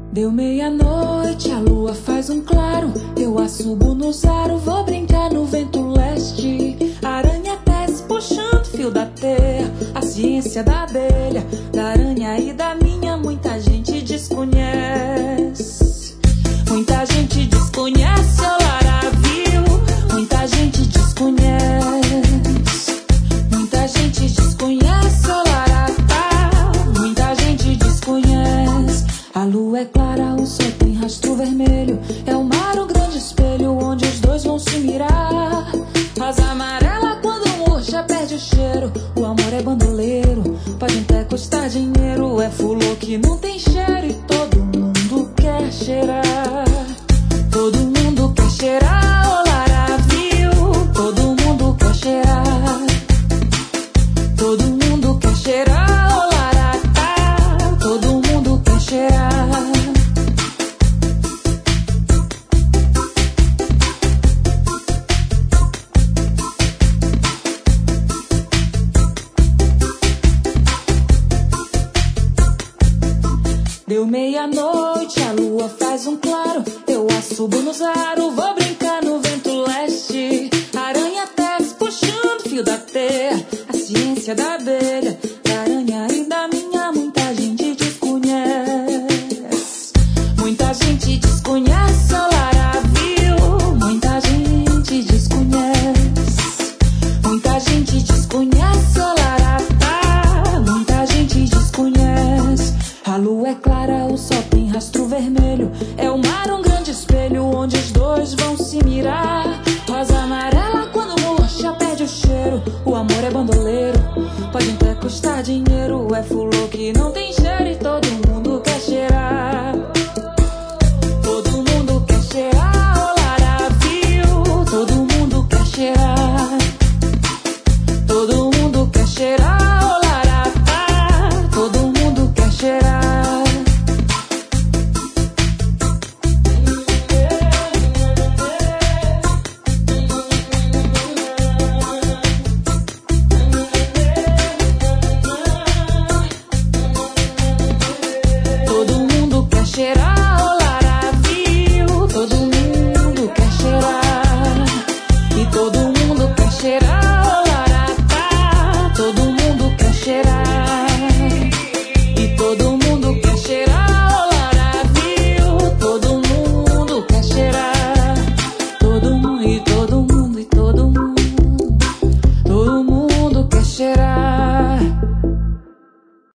Deu meia-noite, a lua faz um claro. Eu assubo no zaro, vou brincar no vento leste. Aranha desce puxando fio da teia. A ciência da abelha, da aranha e da minha, muita gente desconhece. Muita gente desconhece, Olara viu. Muita gente desconhece. Muita gente desconhece, Olara tá. Muita gente desconhece. A lua é clara, o sol tem rastro vermelho. É o mar um grande espelho onde os dois vão se mirar. Rosa amarela quando murcha perde o cheiro. O amor é bandoleiro, pode até custar dinheiro. É fulô que não tem cheiro e todo mundo quer cheirar. Todo mundo quer cheirar, Olara viu. Todo mundo quer cheirar. Todo mundo quer cheirar, Olara tá. Todo mundo quer cheirar. Deu meia-noite, a lua faz um claro. Eu assubo no zaro, vou brincar no vento leste. Aranha tece puxando fio da teia. A ciência da abelha, da aranha e da minha, muita gente desconhece. Muita gente desconhece, Olara viu. Muita gente desconhece. Muita gente desconhece, Olara tá. Muita gente desconhece. A lua é clara, o sol tem rastro vermelho. É o mar um grande espelho onde os dois vão se mirar. Rosa amarela quando murcha perde o cheiro. O amor é bandoleiro, pode até custar dinheiro. É fulô que não tem cheiro e todo mundo quer cheirar.